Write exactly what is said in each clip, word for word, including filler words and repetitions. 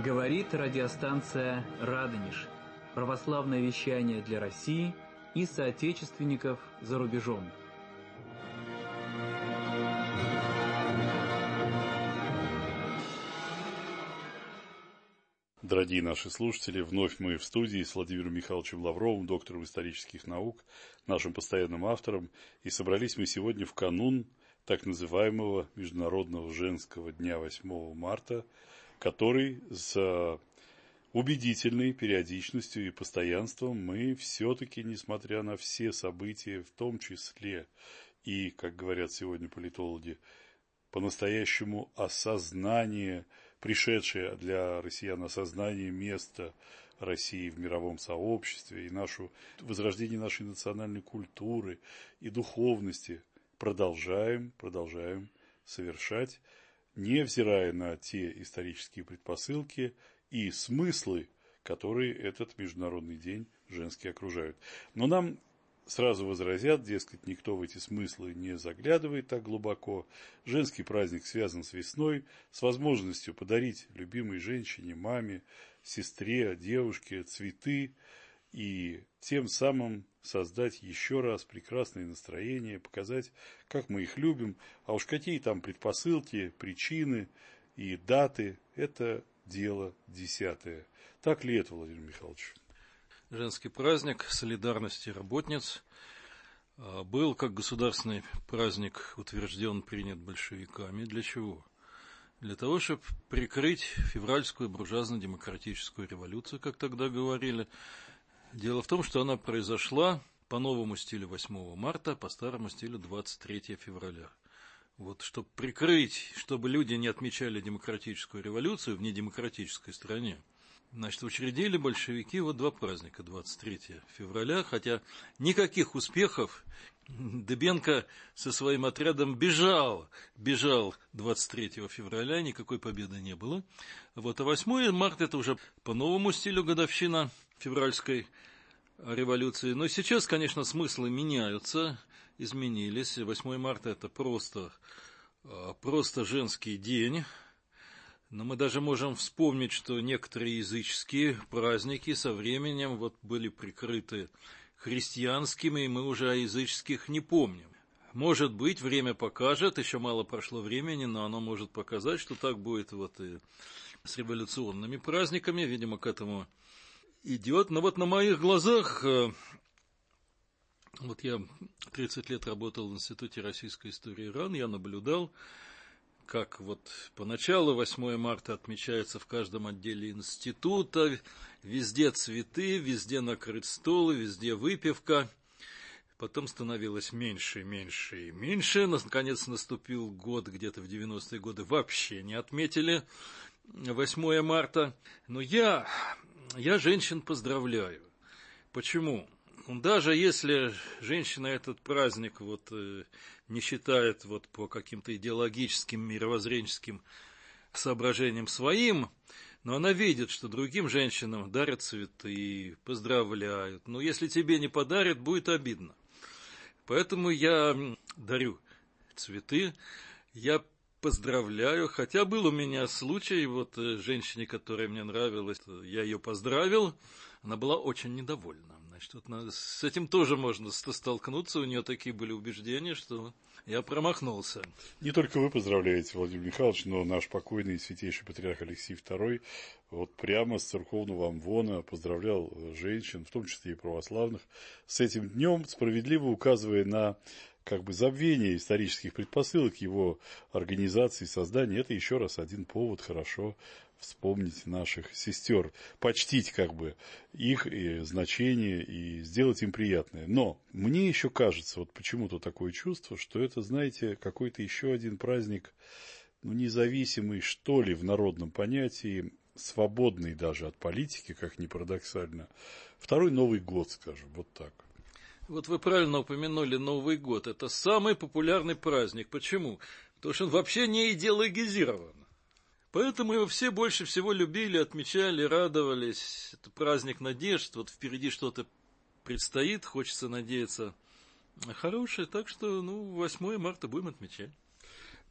Говорит радиостанция «Радонеж». Православное вещание для России и соотечественников за рубежом. Дорогие наши слушатели, вновь мы в студии с Владимиром Михайловичем Лавровым, доктором исторических наук, нашим постоянным автором, и собрались мы сегодня в канун так называемого Международного женского дня восьмого марта, который с убедительной периодичностью и постоянством мы все-таки, несмотря на все события, в том числе и, как говорят сегодня политологи, по-настоящему осознание, пришедшее для россиян осознание места России в мировом сообществе и нашу, возрождение нашей национальной культуры и духовности продолжаем, продолжаем совершать, невзирая на те исторические предпосылки и смыслы, которые этот Международный день женский окружают. Но нам сразу возразят, дескать, никто в эти смыслы не заглядывает так глубоко. Женский праздник связан с весной, с возможностью подарить любимой женщине, маме, сестре, девушке цветы и тем самым создать еще раз прекрасное настроение, показать, как мы их любим. А уж какие там предпосылки, причины и даты – это дело десятое. Так ли это, Владимир Михайлович? Женский праздник солидарности работниц был как государственный праздник утвержден, принят большевиками. Для чего? Для того, чтобы прикрыть февральскую буржуазно-демократическую революцию, как тогда говорили. Дело в том, что она произошла по новому стилю восьмого марта, по старому стилю двадцать третьего февраля. Вот, чтобы прикрыть, чтобы люди не отмечали демократическую революцию в недемократической стране, значит, учредили большевики вот два праздника, двадцать третьего февраля, хотя никаких успехов. Дыбенко со своим отрядом бежал, бежал двадцать третьего февраля, никакой победы не было. Вот, а восьмого марта это уже по новому стилю годовщина февральской революции. Но сейчас, конечно, смыслы меняются, изменились. восьмого марта это просто, просто женский день. Но мы даже можем вспомнить, что некоторые языческие праздники со временем вот были прикрыты христианскими, и мы уже о языческих не помним. Может быть, время покажет, еще мало прошло времени, но оно может показать, что так будет вот и с революционными праздниками, видимо, к этому идет. Но вот на моих глазах, вот я тридцать лет работал в Институте российской истории РАН, я наблюдал, как вот поначалу восьмого марта отмечается в каждом отделе института, везде цветы, везде накрыт стол, везде выпивка. Потом становилось меньше, меньше и меньше. Наконец наступил год, где-то в девяностые годы вообще не отметили восьмого марта. Но я, я женщин поздравляю. Почему? Даже если женщина этот праздник вот, не считает вот, по каким-то идеологическим, мировоззренческим соображениям своим, но она видит, что другим женщинам дарят цветы, поздравляют. Но если тебе не подарят, будет обидно. Поэтому я дарю цветы, я поздравляю. Хотя был у меня случай, вот женщине, которая мне нравилась, я ее поздравил, она была очень недовольна. Значит, вот с этим тоже можно столкнуться, у нее такие были убеждения, что я промахнулся. Не только вы поздравляете, Владимир Михайлович, но наш покойный святейший патриарх Алексий второй вот прямо с церковного амвона поздравлял женщин, в том числе и православных, с этим днем, справедливо указывая на как бы забвение исторических предпосылок его организации, создания. Это еще раз один повод хорошо вспомнить наших сестер, почтить как бы их и значение и сделать им приятное. Но мне еще кажется, вот почему-то такое чувство, что это, знаете, какой-то еще один праздник, ну, независимый, что ли, в народном понятии, свободный даже от политики, как ни парадоксально. Второй Новый год, скажем, вот так. Вот вы правильно упомянули Новый год. Это самый популярный праздник. Почему? Потому что он вообще не идеологизирован. Поэтому его все больше всего любили, отмечали, радовались. Это праздник надежд. Вот впереди что-то предстоит, хочется надеяться хорошее. Так что, ну, восьмого марта будем отмечать.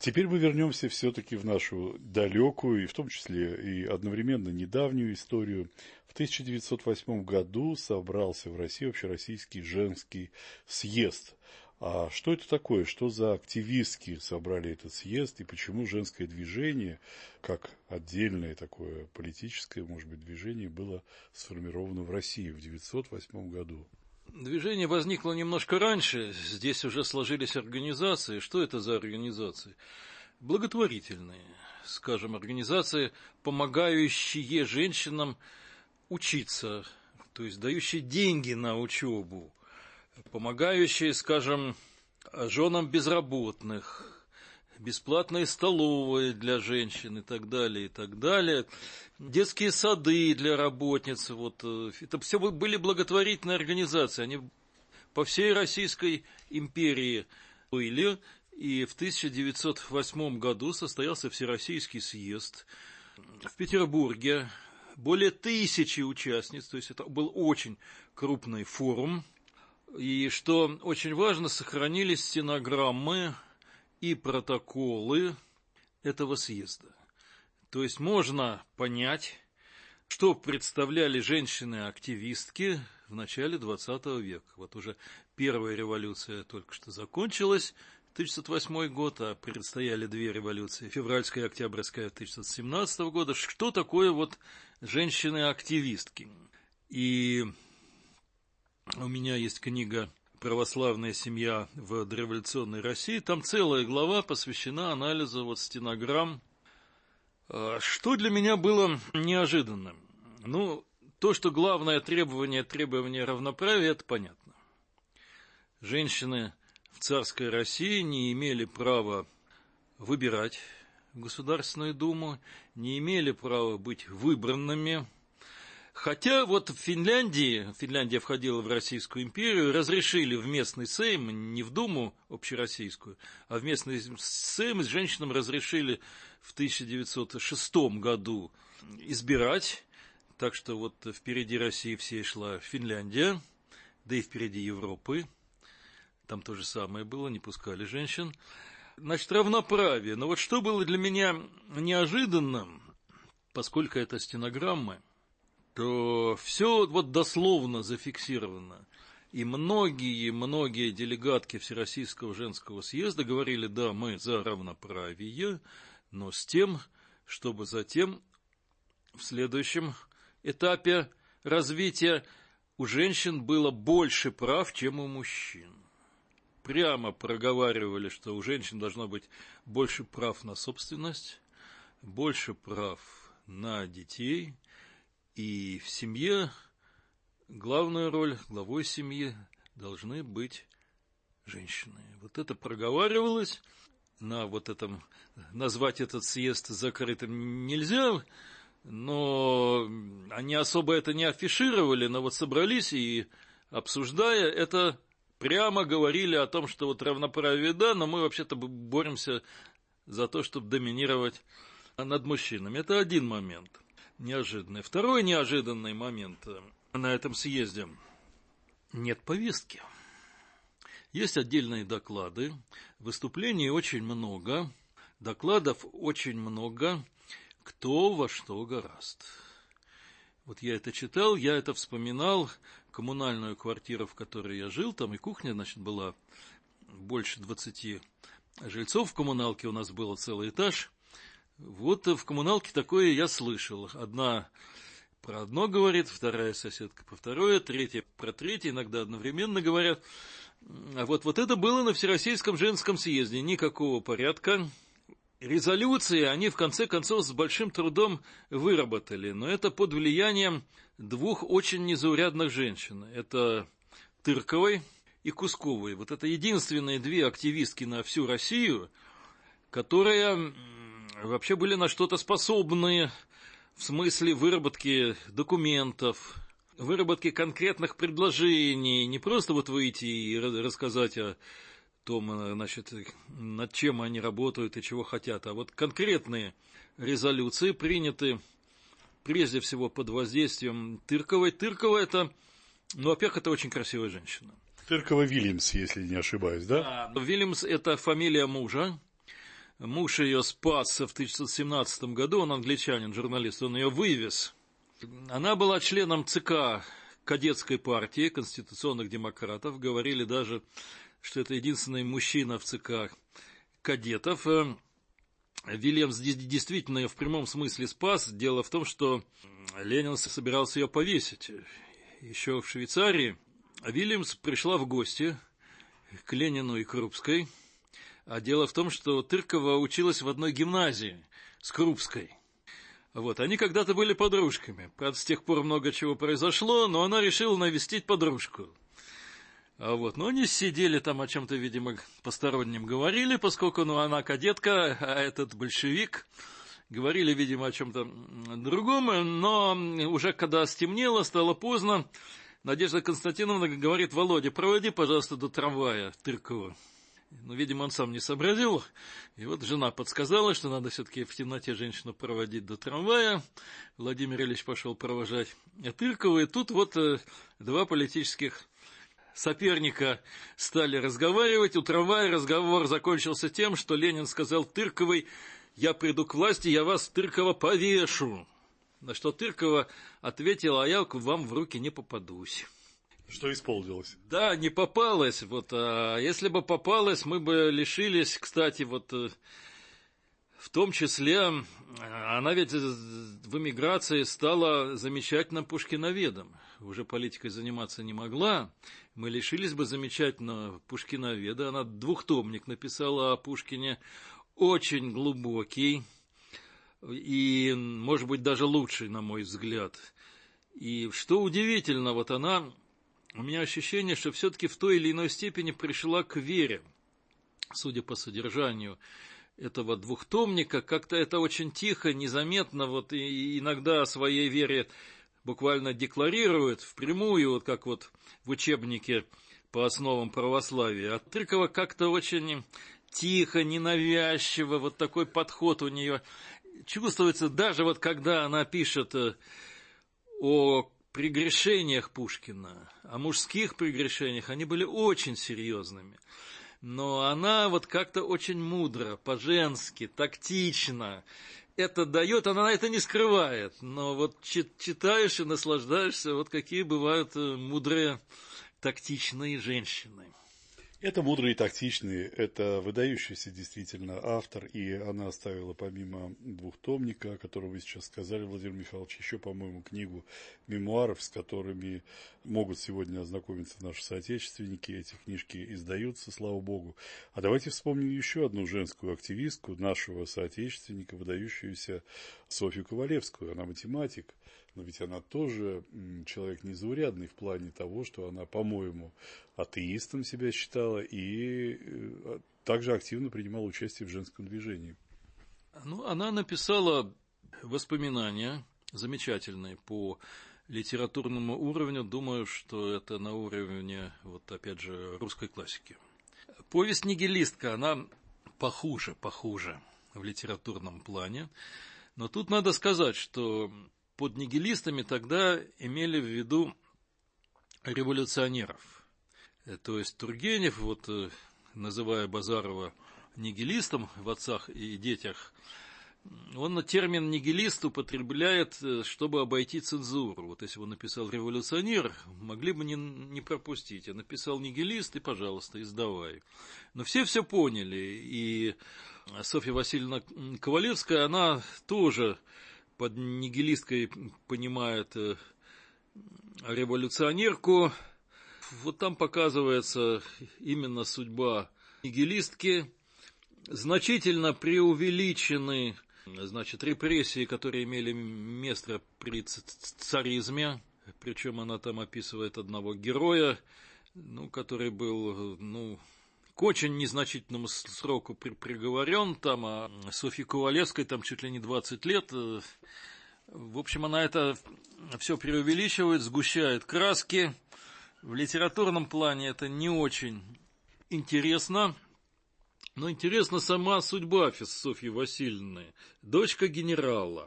Теперь мы вернемся все-таки в нашу далекую и в том числе и одновременно недавнюю историю. В тысяча девятьсот восьмом году собрался в России Общероссийский женский съезд. А что это такое? Что за активистки собрали этот съезд? И почему женское движение, как отдельное такое политическое, может быть, движение, было сформировано в России в девятьсот восьмом году? Движение возникло немножко раньше. Здесь уже сложились организации. Что это за организации? Благотворительные, скажем, организации, помогающие женщинам учиться, то есть дающие деньги на учебу, помогающие, скажем, женам безработных, бесплатные столовые для женщин и так далее, и так далее, детские сады для работниц. Вот, это все были благотворительные организации, они по всей Российской империи были, и в тысяча девятьсот восьмом году состоялся Всероссийский съезд в Петербурге, более тысячи участниц, то есть это был очень крупный форум. И что очень важно, сохранились стенограммы и протоколы этого съезда. То есть можно понять, что представляли женщины-активистки в начале двадцатого века. Вот уже первая революция только что закончилась, тысяча девятьсот восьмой год, а предстояли две революции, февральская и октябрьская тысяча девятьсот семнадцатого года. Что такое вот женщины-активистки? И у меня есть книга «Православная семья в дореволюционной России». Там целая глава посвящена анализу вот стенограмм. Что для меня было неожиданным? Ну, то, что главное требование, требование равноправия, это понятно. Женщины в царской России не имели права выбирать в Государственную Думу, не имели права быть выбранными. Хотя вот в Финляндии, Финляндия входила в Российскую империю, разрешили в местный Сейм, не в Думу общероссийскую, а в местный Сейм женщинам разрешили в тысяча девятьсот шестом году избирать. Так что вот впереди России всей шла Финляндия, да и впереди Европы. Там то же самое было, не пускали женщин. Значит, равноправие. Но вот что было для меня неожиданным, поскольку это стенограммы, то все вот дословно зафиксировано. И многие-многие делегатки Всероссийского женского съезда говорили: да, мы за равноправие, но с тем, чтобы затем в следующем этапе развития у женщин было больше прав, чем у мужчин. Прямо проговаривали, что у женщин должно быть больше прав на собственность, больше прав на детей. И в семье главную роль, главой семьи должны быть женщины. Вот это проговаривалось. На вот этом, назвать этот съезд закрытым нельзя, но они особо это не афишировали, но вот собрались и, обсуждая это, прямо говорили о том, что вот равноправие да, но мы вообще-то боремся за то, чтобы доминировать над мужчинами. Это один момент. Неожиданный. Второй неожиданный момент на этом съезде. Нет повестки. Есть отдельные доклады, выступлений очень много, докладов очень много, кто во что горазд. Вот я это читал, я это вспоминал, коммунальную квартиру, в которой я жил, там и кухня, значит, была больше двадцати жильцов в коммуналке, у нас был целый этаж. Вот в коммуналке такое я слышал. Одна про одно говорит, вторая соседка про второе, третья про третье, иногда одновременно говорят. А вот, вот это было на Всероссийском женском съезде. Никакого порядка. Резолюции они в конце концов с большим трудом выработали. Но это под влиянием двух очень незаурядных женщин. Это Тырковой и Кусковой. Вот это единственные две активистки на всю Россию, которые вообще были на что-то способны в смысле выработки документов, выработки конкретных предложений, не просто вот выйти и рассказать о том, значит, над чем они работают и чего хотят, а вот конкретные резолюции приняты прежде всего под воздействием Тырковой. Тыркова это, ну, во-первых, это очень красивая женщина. Тыркова Вильямс, если не ошибаюсь, да? Да, Вильямс это фамилия мужа. муж ее спасся в тысяча девятьсот семнадцатом году, он англичанин, журналист, он ее вывез. Она была членом ЦК кадетской партии конституционных демократов, говорили даже, что это единственный мужчина в ЦК кадетов. Вильямс действительно ее в прямом смысле спас. Дело в том, что Ленин собирался ее повесить. Еще в Швейцарии Вильямс пришла в гости к Ленину и Крупской. А дело в том, что Тыркова училась в одной гимназии с Крупской. Вот, они когда-то были подружками. Правда, с тех пор много чего произошло, но она решила навестить подружку. А вот, но они сидели там о чем-то, видимо, постороннем говорили, поскольку ну, она кадетка, а этот большевик. Говорили, видимо, о чем-то другом, но уже когда стемнело, стало поздно, Надежда Константиновна говорит: Володя, проводи, пожалуйста, до трамвая Тыркову. Ну, видимо, он сам не сообразил. И вот жена подсказала, что надо все-таки в темноте женщину проводить до трамвая. Владимир Ильич пошел провожать Тыркову. И тут вот два политических соперника стали разговаривать. У трамвая разговор закончился тем, что Ленин сказал Тырковой: я приду к власти, я вас, Тыркова, повешу. На что Тыркова ответила: а я к вам в руки не попадусь. Что исполнилось? Да, не попалась. Вот, а если бы попалась, мы бы лишились, кстати, вот в том числе, она ведь в эмиграции стала замечательным пушкиноведом. Уже политикой заниматься не могла. Мы лишились бы замечательного пушкиноведа. Она двухтомник написала о Пушкине, очень глубокий и, может быть, даже лучший, на мой взгляд. И что удивительно, вот она... У меня ощущение, что все-таки в той или иной степени пришла к вере, судя по содержанию этого двухтомника. Как-то это очень тихо, незаметно, вот и иногда о своей вере буквально декларирует впрямую, вот как вот в учебнике по основам православия. А Тыркова как-то очень тихо, ненавязчиво, вот такой подход у нее чувствуется, даже вот когда она пишет о прегрешениях Пушкина, о мужских прегрешениях, они были очень серьезными. Но она вот как-то очень мудро, по-женски, тактично это дает, она это не скрывает. Но вот читаешь и наслаждаешься, вот какие бывают мудрые, тактичные женщины. Это мудрый и тактичный, это выдающийся действительно автор, и она оставила помимо двухтомника, о котором вы сейчас сказали, Владимир Михайлович, еще, по-моему, книгу мемуаров, с которыми могут сегодня ознакомиться наши соотечественники. Эти книжки издаются, слава богу. А давайте вспомним еще одну женскую активистку, нашего соотечественника, выдающуюся Софью Ковалевскую. Она математик. Но ведь она тоже человек незаурядный в плане того, что она, по-моему, атеистом себя считала и также активно принимала участие в женском движении. Ну, она написала воспоминания замечательные по литературному уровню. Думаю, что это на уровне, вот опять же, русской классики. Повесть «Нигилистка», она похуже, похуже в литературном плане. Но тут надо сказать, что под нигилистами тогда имели в виду революционеров. То есть Тургенев, вот, называя Базарова нигилистом в «Отцах и детях», он термин «нигилист» употребляет, чтобы обойти цензуру. Вот если бы он написал «революционер», могли бы не, не пропустить. А написал «нигилист» и, пожалуйста, издавай. Но все все поняли. И Софья Васильевна Ковалевская, она тоже под нигилисткой понимает революционерку. Вот там показывается именно судьба нигилистки. Значительно преувеличены, значит, репрессии, которые имели место при царизме. Причем она там описывает одного героя, ну, который был, ну, к очень незначительному сроку приговорен, там, а Софье Ковалевской там чуть ли не двадцать лет. В общем, она это все преувеличивает, сгущает краски. В литературном плане это не очень интересно. Но интересна сама судьба Софьи Васильевны. Дочка генерала.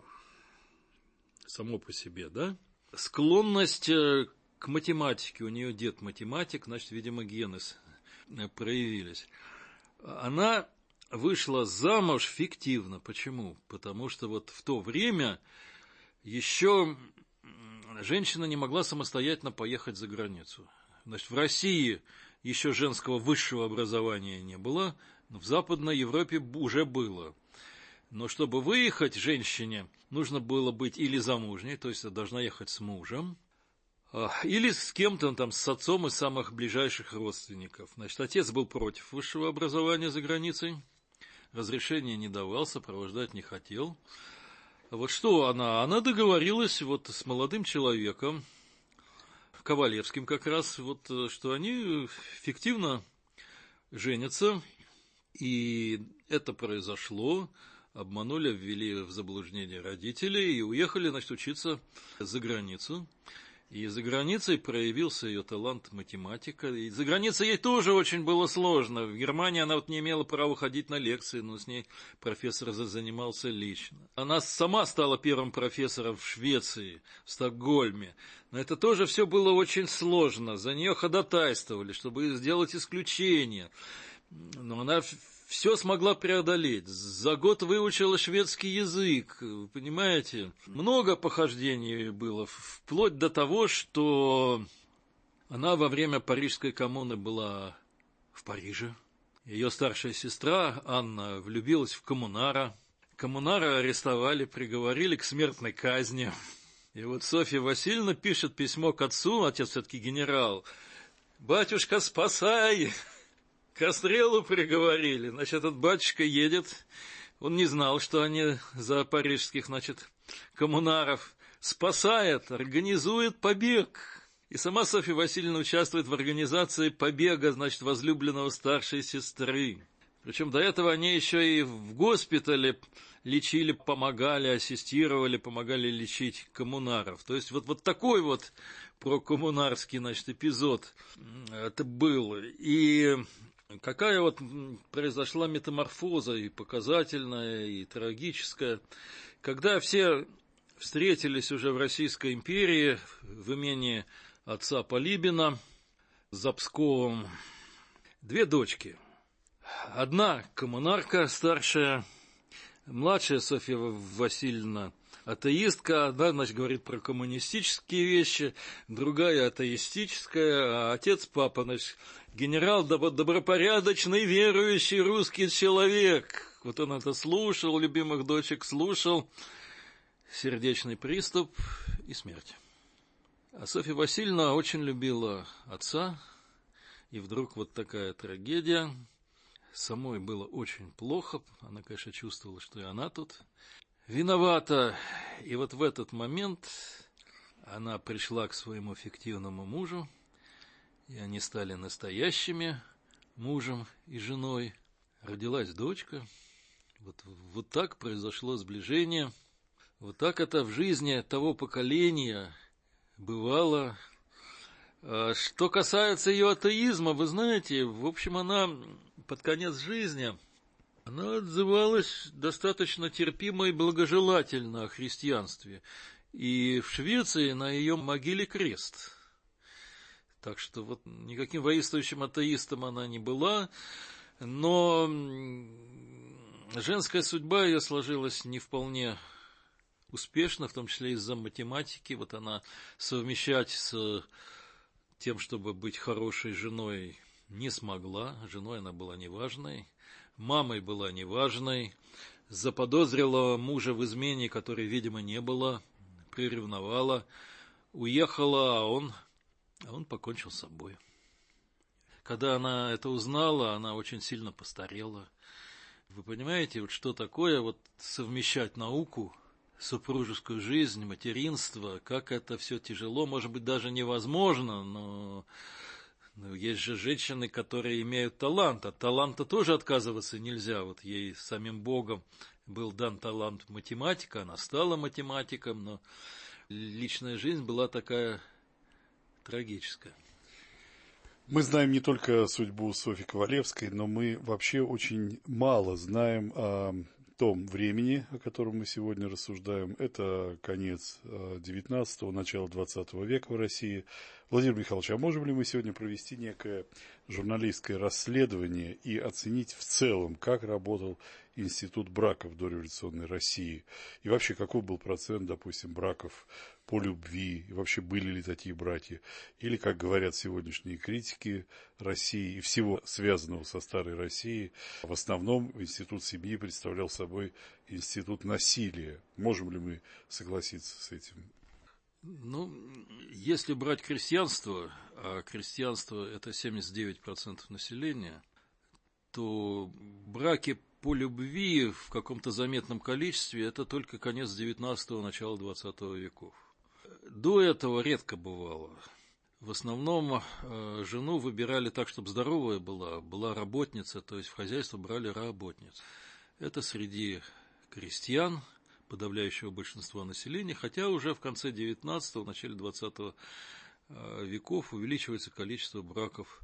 Само по себе, да? Склонность к математике. У нее дед математик, значит, видимо, гены проявились. Она вышла замуж фиктивно. Почему? Потому что вот в то время еще женщина не могла самостоятельно поехать за границу. Значит, в России еще женского высшего образования не было, но в Западной Европе уже было. Но чтобы выехать женщине, нужно было быть или замужней, то есть должна ехать с мужем, или с кем-то там, с отцом из самых ближайших родственников. Значит, отец был против высшего образования за границей, разрешения не давал, сопровождать не хотел. Вот что она? Она договорилась вот с молодым человеком, Ковалевским как раз, вот, что они фиктивно женятся, и это произошло. Обманули, ввели в заблуждение родителей и уехали, значит, учиться за границу. И за границей проявился ее талант математика. И за границей ей тоже очень было сложно. В Германии она вот не имела права ходить на лекции, но с ней профессор занимался лично. Она сама стала первым профессором в Швеции, в Стокгольме. Но это тоже все было очень сложно. За нее ходатайствовали, чтобы сделать исключение. Но она все смогла преодолеть. За год выучила шведский язык, понимаете? Много похождений было, вплоть до того, что она во время Парижской коммуны была в Париже. Ее старшая сестра Анна влюбилась в коммунара. Коммунара арестовали, приговорили к смертной казни. И вот Софья Васильевна пишет письмо к отцу, отец все-таки генерал: «Батюшка, спасай!» К расстрелу приговорили. Значит, этот батюшка едет, он не знал, что они за парижских, значит, коммунаров, спасает, организует побег. И сама Софья Васильевна участвует в организации побега, значит, возлюбленного старшей сестры. Причем до этого они еще и в госпитале лечили, помогали, ассистировали, помогали лечить коммунаров. То есть вот, вот такой вот прокоммунарский, значит, эпизод это был. И какая вот произошла метаморфоза и показательная, и трагическая, когда все встретились уже в Российской империи, в имении отца Полибина, за Псковом, две дочки. Одна коммунарка старшая, младшая Софья Васильевна атеистка, одна, значит, говорит про коммунистические вещи, другая атеистическая, а отец, папа, значит, генерал, добропорядочный, верующий русский человек. Вот он это слушал, любимых дочек слушал, сердечный приступ и смерть. А Софья Васильевна очень любила отца, и вдруг вот такая трагедия. Самой было очень плохо, она, конечно, чувствовала, что и она тут виновата. И вот в этот момент она пришла к своему фиктивному мужу, и они стали настоящими мужем и женой. Родилась дочка. Вот, вот так произошло сближение. Вот так это в жизни того поколения бывало. Что касается ее атеизма, вы знаете, в общем, она под конец жизни, она отзывалась достаточно терпимо и благожелательно о христианстве. И в Швеции на ее могиле крест. Так что вот никаким воинствующим атеистом она не была, но женская судьба ее сложилась не вполне успешно, в том числе из-за математики. Вот она совмещать с тем, чтобы быть хорошей женой, не смогла. Женой она была неважной, мамой была неважной, заподозрила мужа в измене, которой, видимо, не было, приревновала, уехала, а он, а он покончил с собой. Когда она это узнала, она очень сильно постарела. Вы понимаете, вот что такое вот совмещать науку, супружескую жизнь, материнство, как это все тяжело, может быть, даже невозможно, но, но есть же женщины, которые имеют талант, от таланта тоже отказываться нельзя. Вот ей самим Богом был дан талант математика, она стала математиком, но личная жизнь была такая трагическая. Мы знаем не только судьбу Софьи Ковалевской, но мы вообще очень мало знаем о том времени, о котором мы сегодня рассуждаем. Это конец девятнадцатого, начало двадцатого века в России. Владимир Михайлович, а можем ли мы сегодня провести некое журналистское расследование и оценить в целом, как работал институт браков в дореволюционной России? И вообще, какой был процент, допустим, браков по любви? И вообще, были ли такие браки? Или, как говорят сегодняшние критики России и всего связанного со старой Россией, в основном институт семьи представлял собой институт насилия. Можем ли мы согласиться с этим? Ну, если брать крестьянство, а крестьянство это семьдесят девять процентов населения, то браки по любви в каком-то заметном количестве это только конец девятнадцатого, начало двадцатого веков. До этого редко бывало. В основном жену выбирали так, чтобы здоровая была, была работница, то есть в хозяйство брали работниц. Это среди крестьян, подавляющего большинства населения, хотя уже в конце девятнадцатого, начале двадцатого веков увеличивается количество браков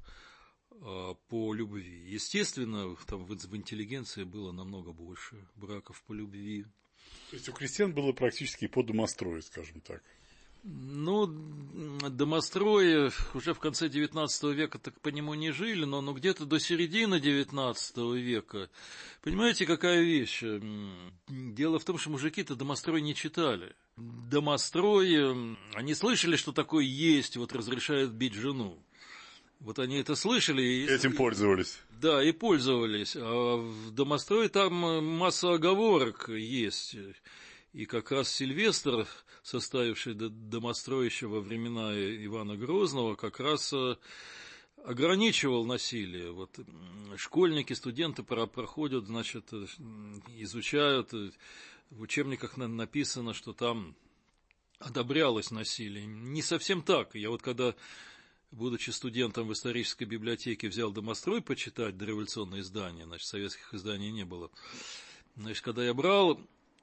по любви. Естественно, там в интеллигенции было намного больше браков по любви. То есть у крестьян было практически по домострою, скажем так. Ну, домострои уже в конце девятнадцатого века так по нему не жили, но, но где-то до середины девятнадцатого века. Понимаете, какая вещь? Дело в том, что мужики-то домострой не читали. Домострой, они слышали, что такое есть, вот разрешают бить жену. Вот они это слышали. И этим пользовались. Да, и пользовались. А в домострое там масса оговорок есть. И как раз Сильвестр, составивший домострой еще во времена Ивана Грозного, как раз ограничивал насилие. Вот школьники, студенты проходят, значит, изучают, в учебниках написано, что там одобрялось насилие. Не совсем так. Я вот когда, будучи студентом в исторической библиотеке, взял домострой почитать, дореволюционные издания, значит, советских изданий не было. Значит, когда я брал,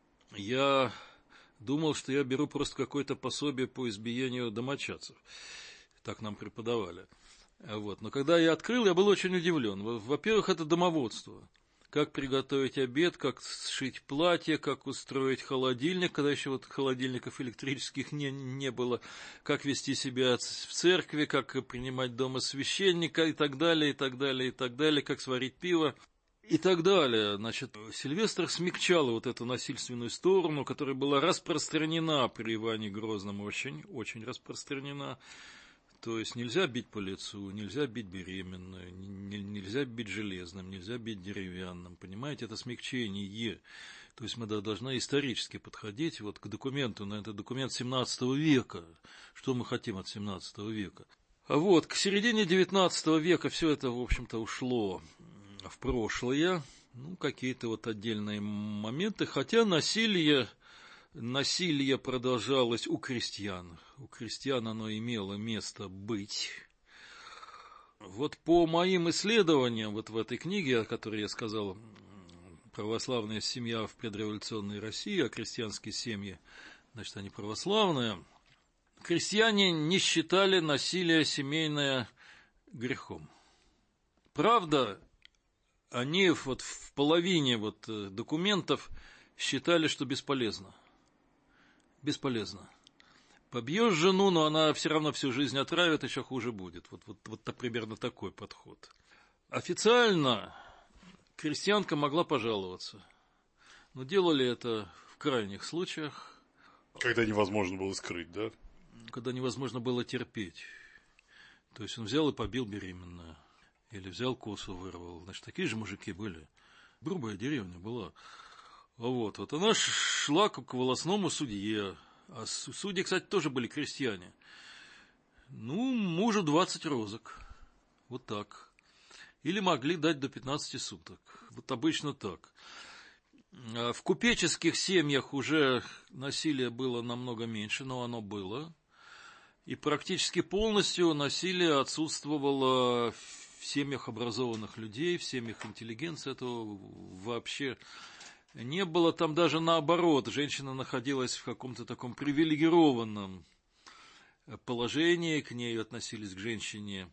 я думал, что я беру просто какое-то пособие по избиению домочадцев. Так нам преподавали. Вот. Но когда я открыл, я был очень удивлен. Во-первых, это домоводство. Как приготовить обед, как сшить платье, как устроить холодильник, когда еще вот холодильников электрических не, не было, как вести себя в церкви, как принимать дома священника и так далее, и так далее, и так далее, как сварить пиво. И так далее. Значит, Сильвестр смягчал вот эту насильственную сторону, которая была распространена при Иване Грозном, очень, очень распространена. То есть нельзя бить по лицу, нельзя бить беременную, нельзя бить железным, нельзя бить деревянным. Понимаете, это смягчение. То есть мы должны исторически подходить вот к документу, но это документ семнадцатого века. Что мы хотим от семнадцатого века? А вот к середине девятнадцатого века все это, в общем-то, ушло в прошлое, ну, какие-то вот отдельные моменты, хотя насилие, насилие продолжалось у крестьян, у крестьян оно имело место быть. Вот по моим исследованиям, вот в этой книге, о которой я сказал, «Православная семья в предреволюционной России», а крестьянские семьи, значит, они православные, крестьяне не считали насилие семейное грехом. Правда, они вот в половине вот документов считали, что бесполезно. Бесполезно. Побьешь жену, но она все равно всю жизнь отравит, еще хуже будет. Вот, вот, вот примерно такой подход. Официально крестьянка могла пожаловаться. Но делали это в крайних случаях. Когда невозможно было скрыть, да? Когда невозможно было терпеть. То есть он взял и побил беременную. Или взял косу, вырвал. Значит, такие же мужики были. Грубая деревня была. Вот, вот она шла к волосному судье. А судьи, кстати, тоже были крестьяне. Ну, мужу двадцать розок. Вот так. Или могли дать до пятнадцати суток. Вот обычно так. В купеческих семьях уже насилие было намного меньше, но оно было. И практически полностью насилие отсутствовало в семьях образованных людей, в семьях интеллигенции. Этого вообще не было. Там даже наоборот. Женщина находилась в каком-то таком привилегированном положении. К ней относились к женщине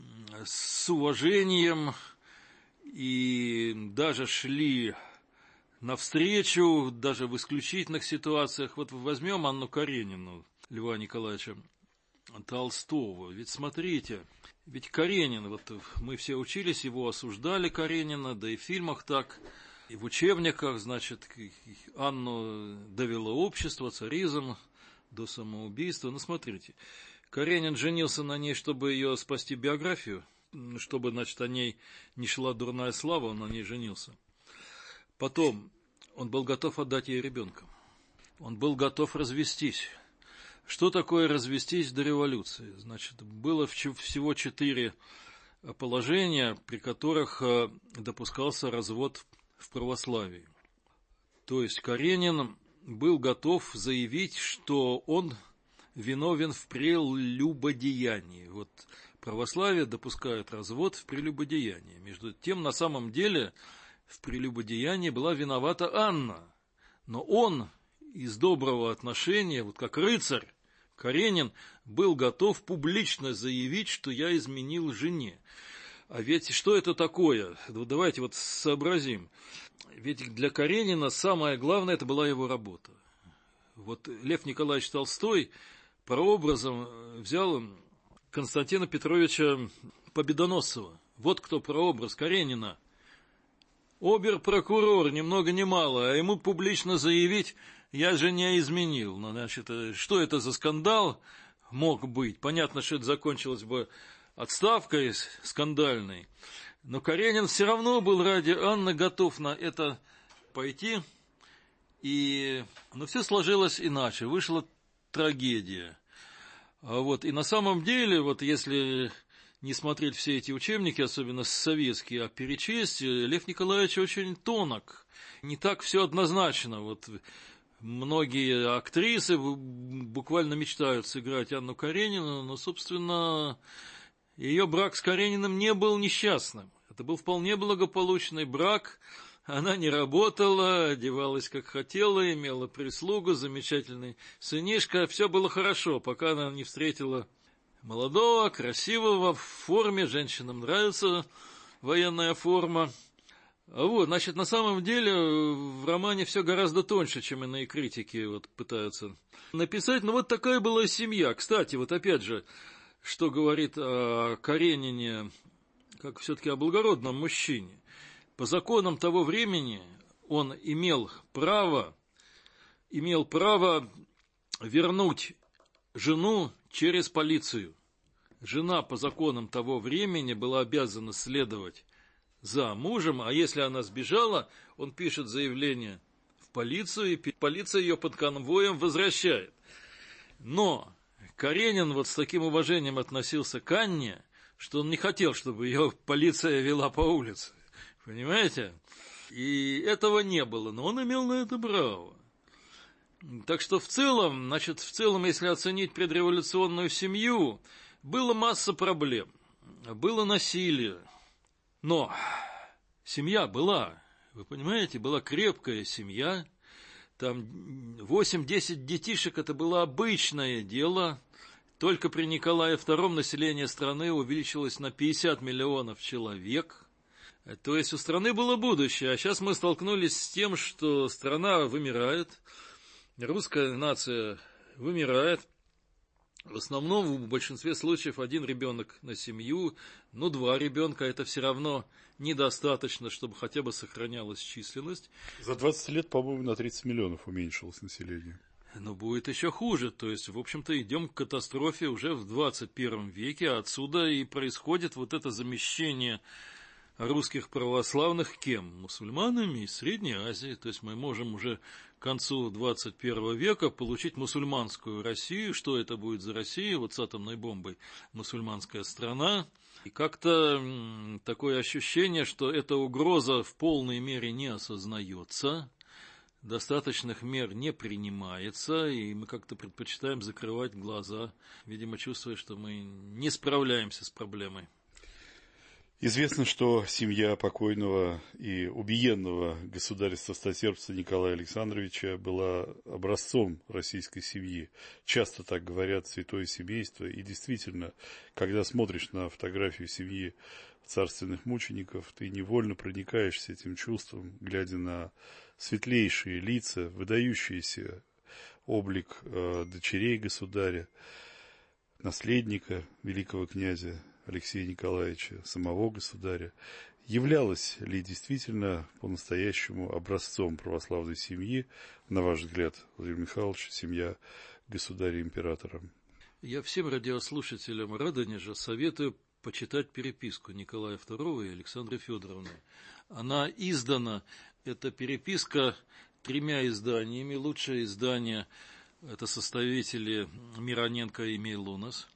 с уважением. И даже шли навстречу, даже в исключительных ситуациях. Вот возьмем Анну Каренину, Льва Николаевича Толстого. Ведь смотрите, ведь Каренин, вот мы все учились, его осуждали, Каренина, да и в фильмах так, и в учебниках, значит, Анну довело общество, царизм до самоубийства. Ну, смотрите, Каренин женился на ней, чтобы ее спасти биографию, чтобы, значит, о ней не шла дурная слава, он на ней женился. Потом он был готов отдать ей ребенка. Он был готов развестись. Что такое развестись до революции? Значит, было всего четыре положения, при которых допускался развод в православии. То есть Каренин был готов заявить, что он виновен в прелюбодеянии. Вот православие допускает развод в прелюбодеянии. Между тем, на самом деле, в прелюбодеянии была виновата Анна. Но он из доброго отношения, вот как рыцарь, Каренин был готов публично заявить, что я изменил жене. А ведь что это такое? Вот давайте вот сообразим. Ведь для Каренина самое главное – это была его работа. Вот Лев Николаевич Толстой прообразом взял Константина Петровича Победоносцева. Вот кто прообраз Каренина. Обер-прокурор, ни много ни мало, а ему публично заявить, я жене изменил. Ну, значит, что это за скандал мог быть? Понятно, что это закончилось бы отставкой скандальной, но Каренин все равно был ради Анны готов на это пойти, и но все сложилось иначе, вышла трагедия. А вот, и на самом деле, вот если не смотреть все эти учебники, особенно советские, а перечесть, Лев Николаевич очень тонок, не так все однозначно. Вот многие актрисы буквально мечтают сыграть Анну Каренину, но, собственно, ее брак с Карениным не был несчастным. Это был вполне благополучный брак. Она не работала, одевалась как хотела, имела прислугу, замечательный сынишка. Все было хорошо, пока она не встретила молодого, красивого, в форме. Женщинам нравится военная форма. Вот, значит, на самом деле в романе все гораздо тоньше, чем иные критики вот пытаются написать. Но вот такая была семья. Кстати, вот опять же, что говорит о Каренине, как все-таки о благородном мужчине. По законам того времени он имел право, имел право вернуть жену через полицию. Жена по законам того времени была обязана следовать за мужем, а если она сбежала, он пишет заявление в полицию, и полиция ее под конвоем возвращает. Но Каренин вот с таким уважением относился к Анне, что он не хотел, чтобы ее полиция вела по улице. Понимаете? И этого не было, но он имел на это право. Так что в целом, значит, в целом, если оценить предреволюционную семью, было масса проблем, было насилие, но семья была, вы понимаете, была крепкая семья, там восемь-десять детишек, это было обычное дело. Только при Николае втором население страны увеличилось на пятьдесят миллионов человек. То есть у страны было будущее, а сейчас мы столкнулись с тем, что страна вымирает, русская нация вымирает. В основном, в большинстве случаев, один ребенок на семью, ну, два ребенка, это все равно недостаточно, чтобы хотя бы сохранялась численность. За двадцать лет, по-моему, на тридцать миллионов уменьшилось население. Но будет еще хуже, то есть, в общем-то, идем к катастрофе уже в двадцать первом веке, а отсюда и происходит вот это замещение русских православных кем? Мусульманами из Средней Азии. То есть мы можем уже к концу двадцать первого века получить мусульманскую Россию. Что это будет за Россия? Вот с атомной бомбой мусульманская страна. И как-то м, такое ощущение, что эта угроза в полной мере не осознается, достаточных мер не принимается, и мы как-то предпочитаем закрывать глаза, видимо, чувствуя, что мы не справляемся с проблемой. Известно, что семья покойного и убиенного государя-страстотерпца Николая Александровича была образцом российской семьи. Часто так говорят святое семейство. И действительно, когда смотришь на фотографию семьи царственных мучеников, ты невольно проникаешься этим чувством, глядя на светлейшие лица, выдающийся облик э, дочерей государя, наследника великого князя Алексея Николаевича, самого государя. Являлась ли действительно по-настоящему образцом православной семьи, на ваш взгляд, Владимир Михайлович, семья государя-императора? Я всем радиослушателям Радонежа советую почитать переписку Николая второго и Александры Федоровны. Она издана, эта переписка, тремя изданиями. Лучшее издание – это составители Мироненко и Мейлунас.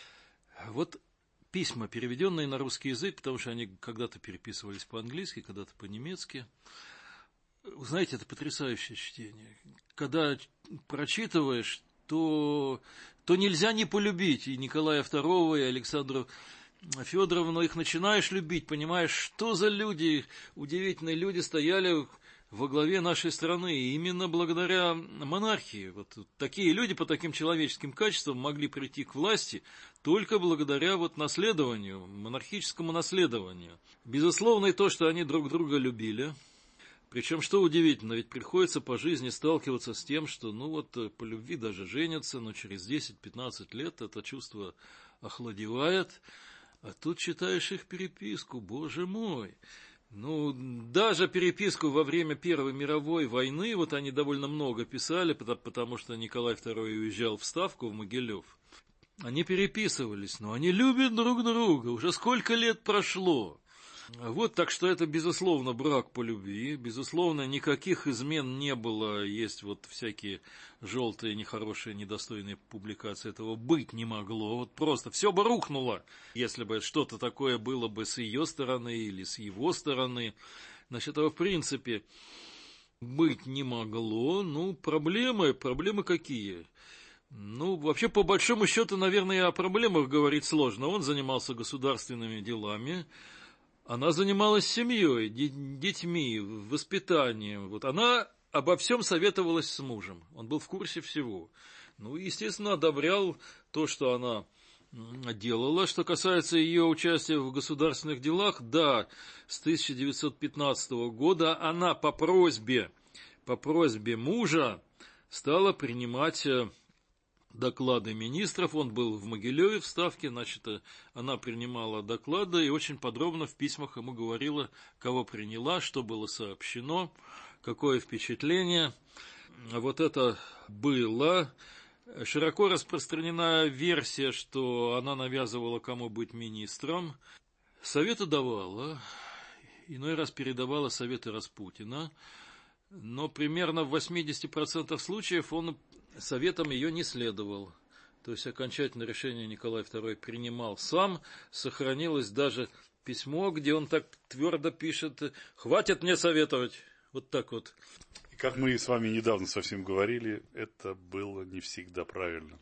Вот письма, переведенные на русский язык, потому что они когда-то переписывались по-английски, когда-то по-немецки. Вы знаете, это потрясающее чтение. Когда прочитываешь, то, то нельзя не полюбить и Николая второго, и Александру Федоровну. Их начинаешь любить, понимаешь, что за люди, удивительные люди стояли во главе нашей страны. И именно благодаря монархии, вот такие люди по таким человеческим качествам могли прийти к власти только благодаря вот наследованию, монархическому наследованию. Безусловно, и то, что они друг друга любили. Причем, что удивительно, ведь приходится по жизни сталкиваться с тем, что, ну вот, по любви даже женятся, но через десять-пятнадцать лет это чувство охладевает. А тут читаешь их переписку, боже мой. Ну, даже переписку во время Первой мировой войны, вот они довольно много писали, потому что Николай второй уезжал в Ставку, в Могилев. Они переписывались, но они любят друг друга, уже сколько лет прошло. Вот, так что это, безусловно, брак по любви, безусловно, никаких измен не было, есть вот всякие желтые, нехорошие, недостойные публикации, этого быть не могло, вот просто все бы рухнуло, если бы что-то такое было бы с ее стороны или с его стороны, значит, этого в принципе быть не могло, ну, проблемы, проблемы какие? Ну, вообще, по большому счету, наверное, о проблемах говорить сложно, он занимался государственными делами, она занималась семьей, детьми, воспитанием. Вот она обо всем советовалась с мужем. Он был в курсе всего. Ну, естественно, одобрял то, что она делала. Что касается ее участия в государственных делах, да, с тысяча девятьсот пятнадцатого года она по просьбе, по просьбе мужа стала принимать доклады министров. Он был в Могилеве в Ставке, значит, она принимала доклады и очень подробно в письмах ему говорила, кого приняла, что было сообщено, какое впечатление. Вот это было. Широко распространена версия, что она навязывала, кому быть министром. Советы давала, иной раз передавала советы Распутина, но примерно в восемьдесят процентов случаев он советом ее не следовал. То есть окончательное решение Николай второй принимал сам. Сохранилось даже письмо, где он так твердо пишет: «Хватит мне советовать». Вот так вот. И как мы с вами недавно совсем говорили, это было не всегда правильно.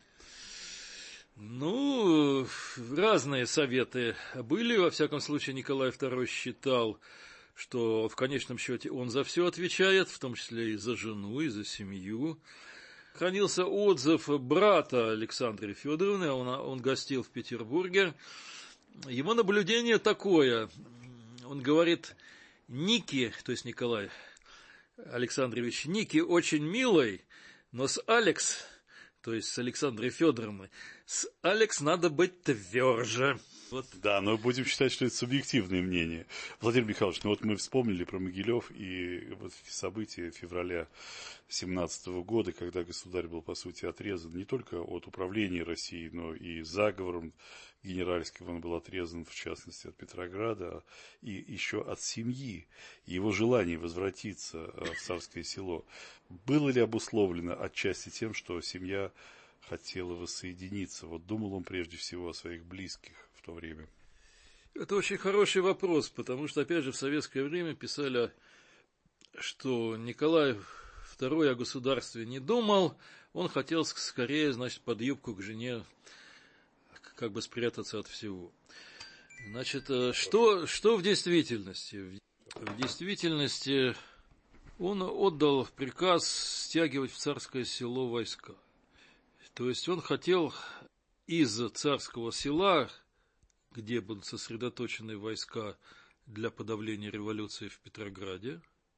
Ну, разные советы были. Во всяком случае, Николай второй считал, что в конечном счете он за все отвечает, в том числе и за жену, и за семью. Хранился отзыв брата Александры Федоровны, он, он гостил в Петербурге. Его наблюдение такое. Он говорит: Ники, то есть Николай Александрович, Ники очень милый, но с Алекс, то есть с Александрой Федоровной, с Алекс надо быть тверже. Вот. Да, но будем считать, что это субъективное мнение. Владимир Михайлович, ну вот мы вспомнили про Могилев и вот события февраля семнадцатого года, когда государь был, по сути, отрезан не только от управления Россией, но и заговором генеральским он был отрезан, в частности, от Петрограда, и еще от семьи, его желание возвратиться в царское село. Было ли обусловлено отчасти тем, что семья хотела воссоединиться? Вот думал он прежде всего о своих близких в то время. Это очень хороший вопрос, потому что, опять же, в советское время писали, что Николай второй о государстве не думал, он хотел скорее, значит, под юбку к жене как бы спрятаться от всего. Значит, что, что в действительности? В действительности он отдал приказ стягивать в Царское Село войска. То есть он хотел из Царского Села, где будут сосредоточены войска для подавления революции в Петрограде,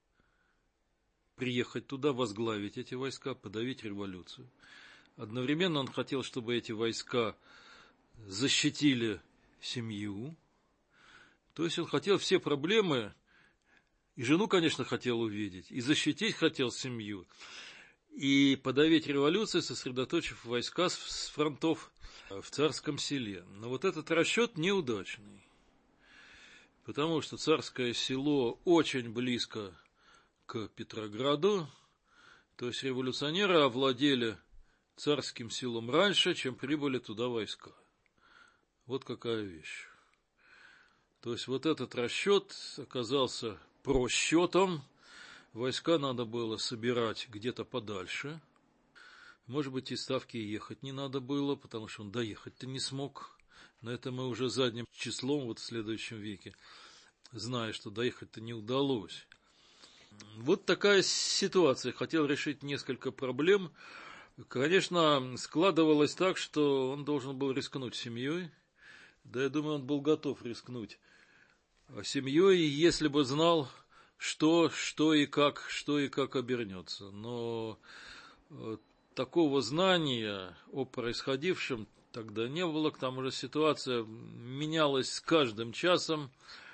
приехать туда, возглавить эти войска, подавить революцию. Одновременно он хотел, чтобы эти войска защитили семью. То есть он хотел все проблемы, и жену, конечно, хотел увидеть, и защитить хотел семью, и подавить революцию, сосредоточив войска с фронтов в Царском Селе. Но вот этот расчет неудачный, потому что Царское Село очень близко к Петрограду, то есть революционеры овладели Царским Селом раньше, чем прибыли туда войска. Вот какая вещь. То есть вот этот расчет оказался просчетом. Войска надо было собирать где-то подальше. Может быть, и ставки ехать не надо было, потому что он доехать-то не смог. Но это мы уже задним числом вот в следующем веке, зная, что доехать-то не удалось. Вот такая ситуация. Хотел решить несколько проблем. Конечно, складывалось так, что он должен был рискнуть семьей. Да, я думаю, он был готов рискнуть семьей, если бы знал, что, что и как, что и как обернется. Но такого знания о происходившем тогда не было. К тому же ситуация менялась с каждым часом.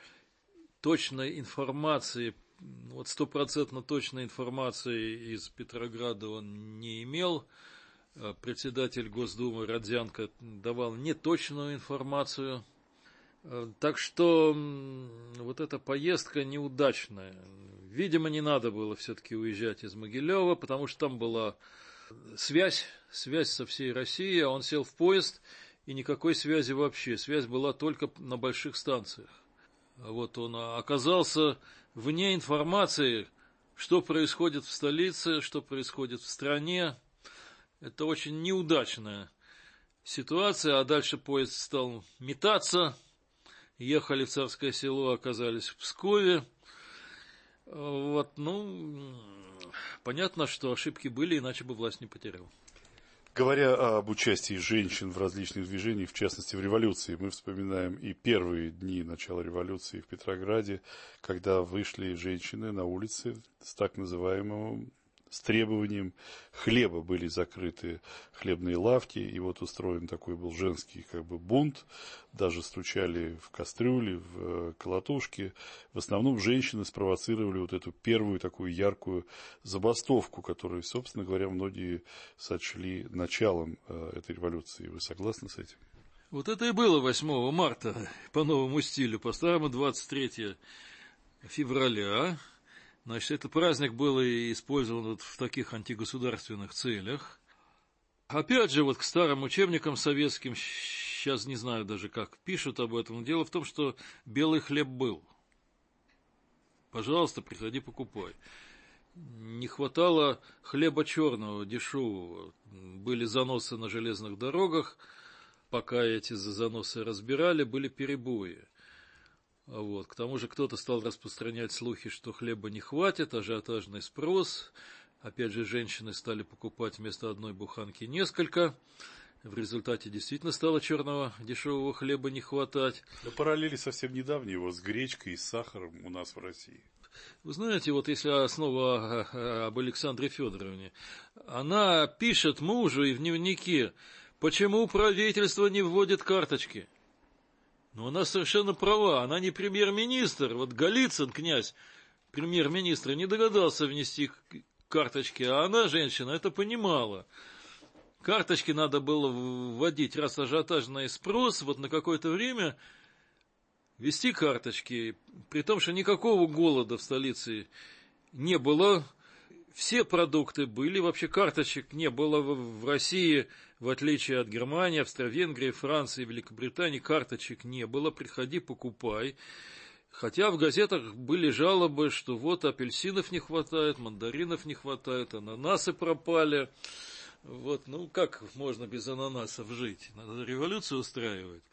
Точной информации, вот стопроцентно точной информации из Петрограда он не имел. Председатель Госдумы Родзянко давал неточную информацию. Так что вот эта поездка неудачная. Видимо, не надо было все-таки уезжать из Могилева, потому что там была связь, связь со всей Россией, а он сел в поезд, и никакой связи вообще. Связь была только на больших станциях. Вот он оказался вне информации, что происходит в столице, что происходит в стране. Это очень неудачная ситуация, а дальше поезд стал метаться. Ехали в Царское Село, оказались в Пскове. Вот, ну, понятно, что ошибки были, иначе бы власть не потерял. Говоря об участии женщин в различных движениях, в частности в революции, мы вспоминаем и первые дни начала революции в Петрограде, когда вышли женщины на улицы с так называемым с требованием хлеба. Были закрыты хлебные лавки, и вот устроен такой был женский как бы бунт, даже стучали в кастрюли, в колотушки. В основном женщины спровоцировали вот эту первую такую яркую забастовку, которую, собственно говоря, многие сочли началом этой революции. Вы согласны с этим? Вот это и было восьмого марта по новому стилю, по-старому двадцать третьего февраля. Значит, этот праздник был использован вот в таких антигосударственных целях. Опять же, вот к старым учебникам советским, сейчас не знаю даже, как пишут об этом, но дело в том, что белый хлеб был. Пожалуйста, приходи, покупай. Не хватало хлеба черного, дешевого. Были заносы на железных дорогах. Пока эти заносы разбирали, были перебои. Вот. К тому же кто-то стал распространять слухи, что хлеба не хватит, ажиотажный спрос. Опять же, женщины стали покупать вместо одной буханки несколько. В результате действительно стало черного дешевого хлеба не хватать. Но параллели совсем недавние его с гречкой и с сахаром у нас в России. Вы знаете, вот если снова об Александре Федоровне, она пишет мужу и в дневнике, почему правительство не вводит карточки. Но она совершенно права, она не премьер-министр. Вот Голицын, князь, премьер-министр, не догадался внести карточки, а она, женщина, это понимала. Карточки надо было вводить, раз ажиотажный спрос, вот на какое-то время ввести карточки, при том, что никакого голода в столице не было. Все продукты были, вообще карточек не было в России, в отличие от Германии, Австро-Венгрии, Франции, Великобритании, карточек не было, приходи, покупай. Хотя в газетах были жалобы, что вот апельсинов не хватает, мандаринов не хватает, ананасы пропали. Вот, ну как можно без ананасов жить? Надо революцию устраивать.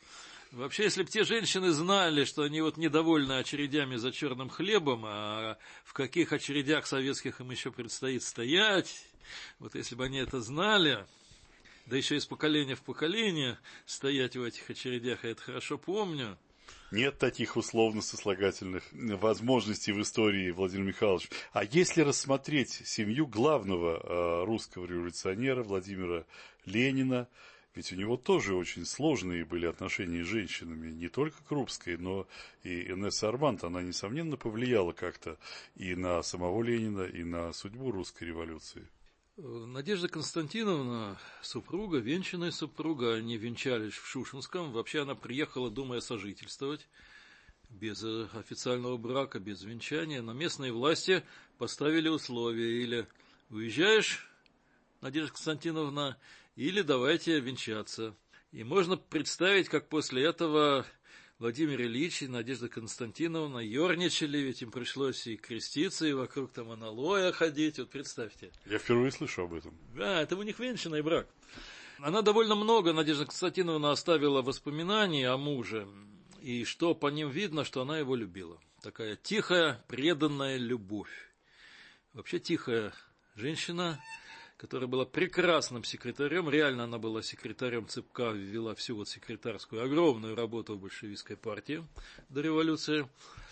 Вообще, если бы те женщины знали, что они вот недовольны очередями за черным хлебом, а в каких очередях советских им еще предстоит стоять, вот если бы они это знали, да еще из поколения в поколение стоять в этих очередях, я это хорошо помню. Нет таких условно-сослагательных возможностей в истории, Владимир Михайлович. А если рассмотреть семью главного э, русского революционера Владимира Ленина, ведь у него тоже очень сложные были отношения с женщинами, не только Крупской, но и Инесса Арманд. Она, несомненно, повлияла как-то и на самого Ленина, и на судьбу русской революции. Надежда Константиновна, супруга, венчанная супруга, они венчались в Шушинском. Вообще она приехала, думая сожительствовать, без официального брака, без венчания. Но местные власти поставили условия: или уезжаешь, Надежда Константиновна, или давайте венчаться. И можно представить, как после этого Владимир Ильич и Надежда Константиновна ерничали, ведь им пришлось и креститься, и вокруг там аналоя ходить. Вот представьте. Я впервые слышу об этом. Да, это у них венчанный брак. Она довольно много, Надежда Константиновна, оставила воспоминаний о муже, и что по ним видно, что она его любила. Такая тихая, преданная любовь. Вообще тихая женщина, которая была прекрасным секретарем. Реально она была секретарем ЦИПКа, вела всю вот секретарскую огромную работу в большевистской партии до революции.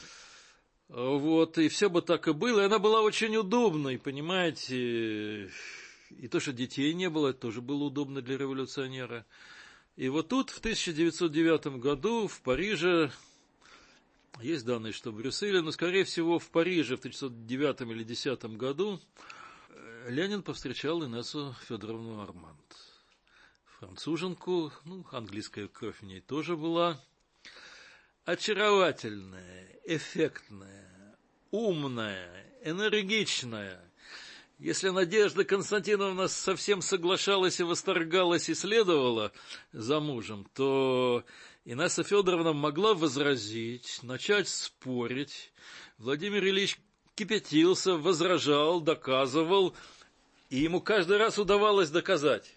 Вот, и все бы так и было. И она была очень удобной, понимаете. И то, что детей не было, это тоже было удобно для революционера. И вот тут, в тысяча девятьсот девятом году, в Париже, есть данные, что в Брюсселе, но, скорее всего, в Париже в тысяча девятьсот девятом или тысяча девятьсот десятом году Ленин повстречал Инессу Федоровну Арманд. Француженку, ну, английская кровь в ней тоже была. Очаровательная, эффектная, умная, энергичная. Если Надежда Константиновна совсем соглашалась и восторгалась и следовала за мужем, то Инесса Федоровна могла возразить, начать спорить. Владимир Ильич кипятился, возражал, доказывал, и ему каждый раз удавалось доказать.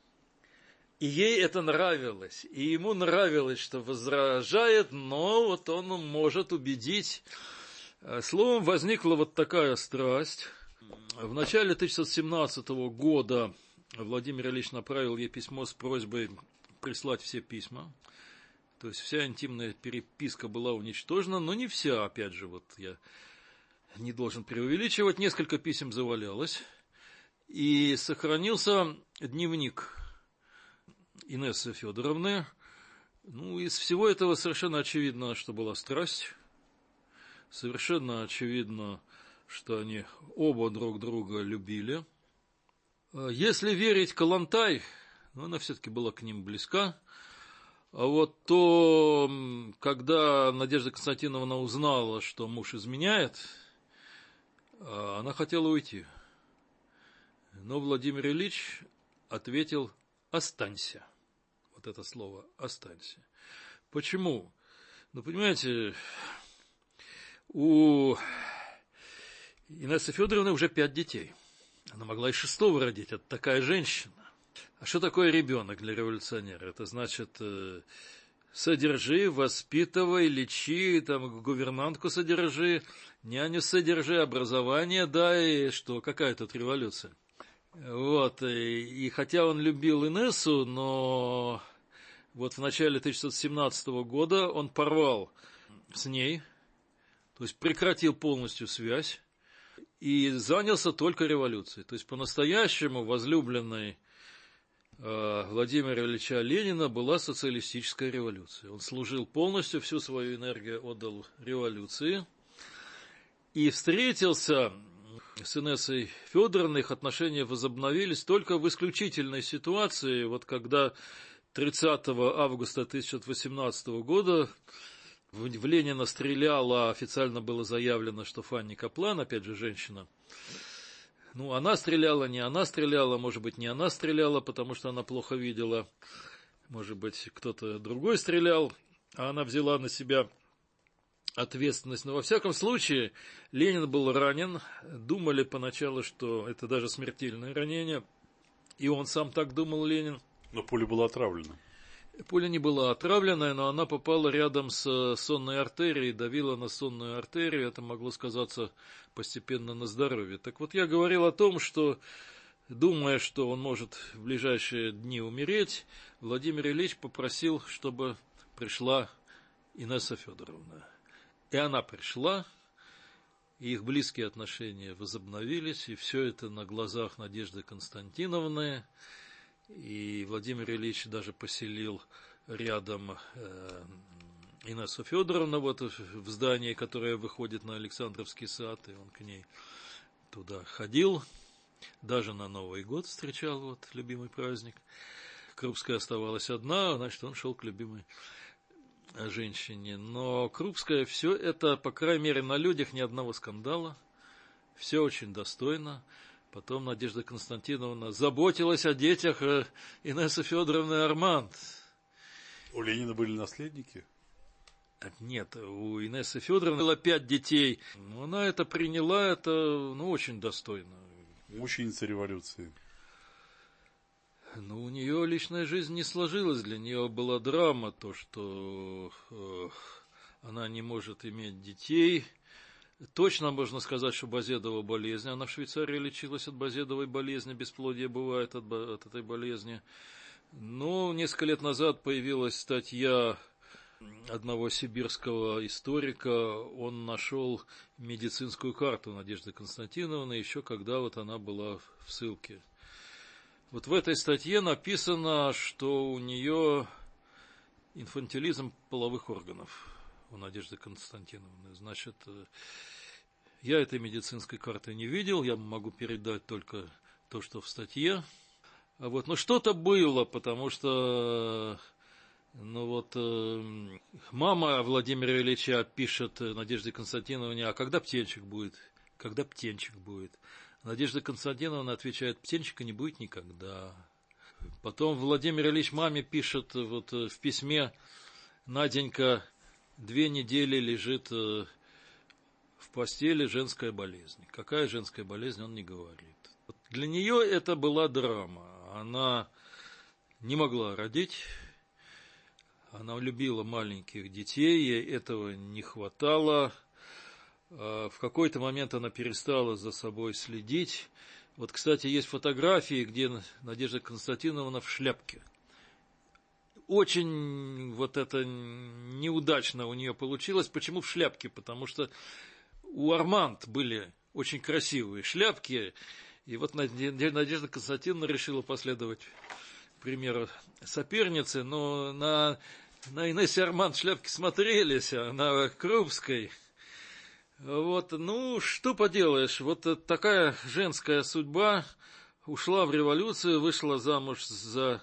И ей это нравилось, и ему нравилось, что возражает, но вот он может убедить. Словом, возникла вот такая страсть. В начале тысяча девятьсот семнадцатого года Владимир Ильич направил ей письмо с просьбой прислать все письма. То есть вся интимная переписка была уничтожена, но не вся, опять же, вот я не должен преувеличивать, несколько писем завалялось, и сохранился дневник Инессы Федоровны. Ну, из всего этого совершенно очевидно, что была страсть, совершенно очевидно, что они оба друг друга любили. Если верить Калантай, ну, она все-таки была к ним близка, а вот то, когда Надежда Константиновна узнала, что муж изменяет, она хотела уйти. Но Владимир Ильич ответил: «Останься». Вот это слово «останься». Почему? Ну, понимаете, у Инессы Федоровны уже пять детей. Она могла и шестого родить, это такая женщина. А что такое ребенок для революционера? Это значит, содержи, воспитывай, лечи, там, гувернантку содержи, няню содержи, образование дай, что, какая тут революция? Вот, и, и хотя он любил Инессу, но вот в начале тысяча девятьсот семнадцатого года он порвал с ней, то есть прекратил полностью связь и занялся только революцией. То есть по-настоящему возлюбленной э, Владимира Ильича Ленина была социалистическая революция. Он служил полностью, всю свою энергию отдал революции и встретился с Инессой Федоровной, их отношения возобновились только в исключительной ситуации, вот когда тридцатого августа тысяча девятьсот восемнадцатого года в Ленина стреляла, официально было заявлено, что Фанни Каплан, опять же женщина, ну, она стреляла, не она стреляла, может быть, не она стреляла, потому что она плохо видела, может быть, кто-то другой стрелял, а она взяла на себя ответственность. Но во всяком случае, Ленин был ранен, думали поначалу, что это даже смертельное ранение, и он сам так думал, Ленин. Но пуля была отравлена. Пуля не была отравленная, но она попала рядом с сонной артерией, давила на сонную артерию, это могло сказаться постепенно на здоровье. Так вот, я говорил о том, что, думая, что он может в ближайшие дни умереть, Владимир Ильич попросил, чтобы пришла Инесса Федоровна. И она пришла, и их близкие отношения возобновились, и все это на глазах Надежды Константиновны. И Владимир Ильич даже поселил рядом э, Инессу Федоровну вот в здании, которое выходит на Александровский сад, и он к ней туда ходил, даже на Новый год встречал, вот, любимый праздник. Крупская оставалась одна, значит, он шел к любимой женщине. Но Крупская все это, по крайней мере, на людях ни одного скандала, все очень достойно. Потом Надежда Константиновна заботилась о детях Инессы Федоровны Арманд. У Ленина были наследники? Нет, у Инессы Федоровны было пять детей. Но она это приняла, это ну, очень достойно. Мученица революции. Ну, у нее личная жизнь не сложилась. Для нее была драма, то, что э, она не может иметь детей. Точно можно сказать, что Базедова болезнь. Она в Швейцарии лечилась от Базедовой болезни, бесплодие бывает от, от этой болезни. Но несколько лет назад появилась статья одного сибирского историка. Он нашел медицинскую карту Надежды Константиновны, еще когда вот она была в ссылке. Вот в этой статье написано, что у нее инфантилизм половых органов. У Надежды Константиновны. Значит, я этой медицинской карты не видел, я могу передать только то, что в статье. А вот, но что-то было, потому что, ну вот, мама Владимира Ильича пишет Надежде Константиновне, а когда птенчик будет? Когда птенчик будет? Надежда Константиновна отвечает, птенчика не будет никогда. Потом Владимир Ильич маме пишет вот в письме, Наденька две недели лежит в постели, женская болезнь. Какая женская болезнь, он не говорит. Для нее это была драма. Она не могла родить, она любила маленьких детей, ей этого не хватало. В какой-то момент она перестала за собой следить. Вот, кстати, есть фотографии, где Надежда Константиновна в шляпке. Очень вот это неудачно у нее получилось. Почему в шляпке? Потому что у Арманд были очень красивые шляпки. И вот Надежда Константиновна решила последовать примеру соперницы. Но на, на Инессе Арманд шляпки смотрелись, а на Крупской. Вот, ну, что поделаешь. Вот такая женская судьба. Ушла в революцию, вышла замуж за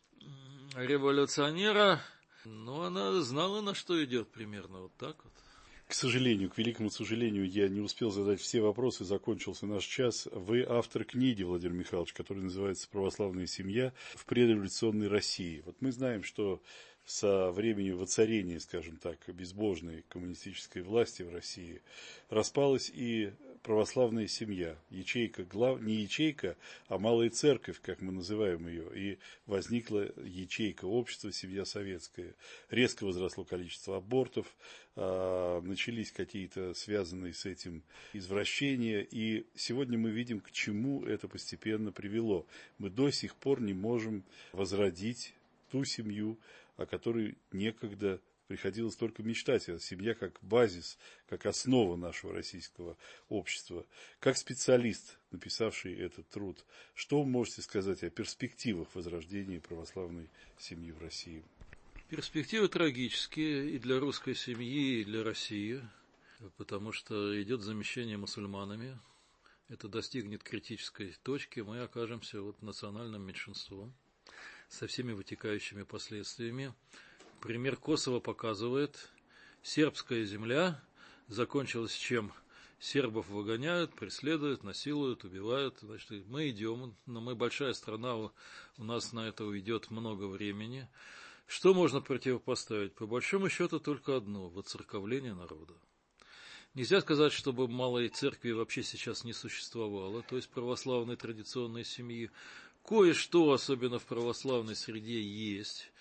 революционера, но она знала, на что идет, примерно вот так вот. К сожалению, к великому сожалению, я не успел задать все вопросы, закончился наш час. Вы автор книги, Владимир Михайлович, которая называется «Православная семья в предреволюционной России». Вот мы знаем, что со времени воцарения, скажем так, безбожной коммунистической власти в России распалась и православная семья, ячейка, глав... не ячейка, а малая церковь, как мы называем ее, и возникла ячейка общества, семья советская. Резко возросло количество абортов, а, начались какие-то связанные с этим извращения, и сегодня мы видим, к чему это постепенно привело. Мы до сих пор не можем возродить ту семью, о которой некогда приходилось только мечтать. Семья как базис, как основа нашего российского общества. Как специалист, написавший этот труд, что вы можете сказать о перспективах возрождения православной семьи в России? Перспективы трагические и для русской семьи, и для России, потому что идет замещение мусульманами. Это достигнет критической точки, мы окажемся вот национальным меньшинством со всеми вытекающими последствиями. Пример Косово показывает, сербская земля закончилась чем? Сербов выгоняют, преследуют, насилуют, убивают. Значит, мы идем, но мы большая страна, у нас на это уйдет много времени. Что можно противопоставить? По большому счету только одно – воцерковление народа. Нельзя сказать, чтобы малой церкви вообще сейчас не существовало, то есть православной традиционной семьи. Кое-что, особенно в православной среде, есть.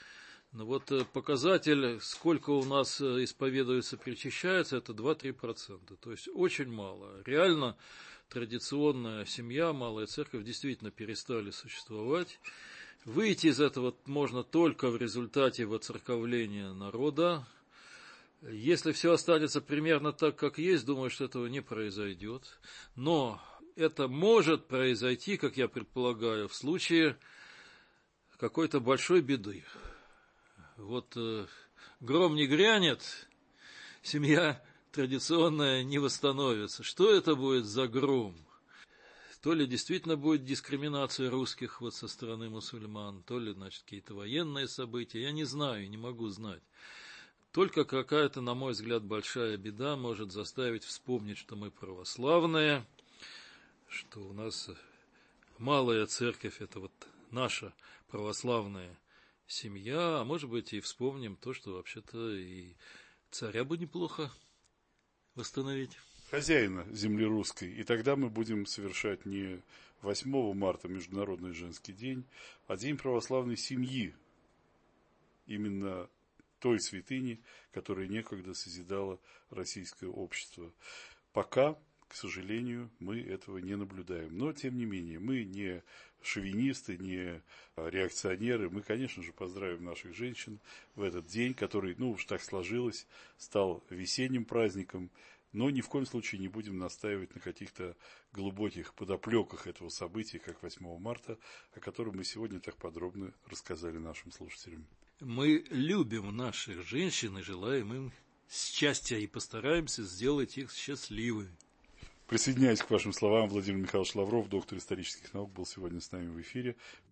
Но вот показатель, сколько у нас исповедуется, причащается, это два-три процента. То есть очень мало. Реально традиционная семья, малая церковь действительно перестали существовать. Выйти из этого можно только в результате воцерковления народа. Если все останется примерно так, как есть, думаю, что этого не произойдет. Но это может произойти, как я предполагаю, в случае какой-то большой беды. Вот э, гром не грянет, семья традиционная не восстановится. Что это будет за гром? То ли действительно будет дискриминация русских вот со стороны мусульман, то ли, значит, какие-то военные события. Я не знаю, не могу знать. Только какая-то, на мой взгляд, большая беда может заставить вспомнить, что мы православные, что у нас малая церковь – это вот наша православная семья, а может быть и вспомним то, что вообще-то и царя бы неплохо восстановить. Хозяина земли русской. И тогда мы будем совершать не восьмого марта, Международный женский день, а День православной семьи. Именно той святыни, которая некогда созидала российское общество. Пока, к сожалению, мы этого не наблюдаем. Но, тем не менее, мы не шовинисты, не реакционеры. Мы, конечно же, поздравим наших женщин в этот день, который, ну уж так сложилось, стал весенним праздником. Но ни в коем случае не будем настаивать на каких-то глубоких подоплеках этого события, как восьмого марта, о котором мы сегодня так подробно рассказали нашим слушателям. Мы любим наших женщин и желаем им счастья и постараемся сделать их счастливыми. Присоединяюсь к вашим словам. Владимир Михайлович Лавров, доктор исторических наук, был сегодня с нами в эфире.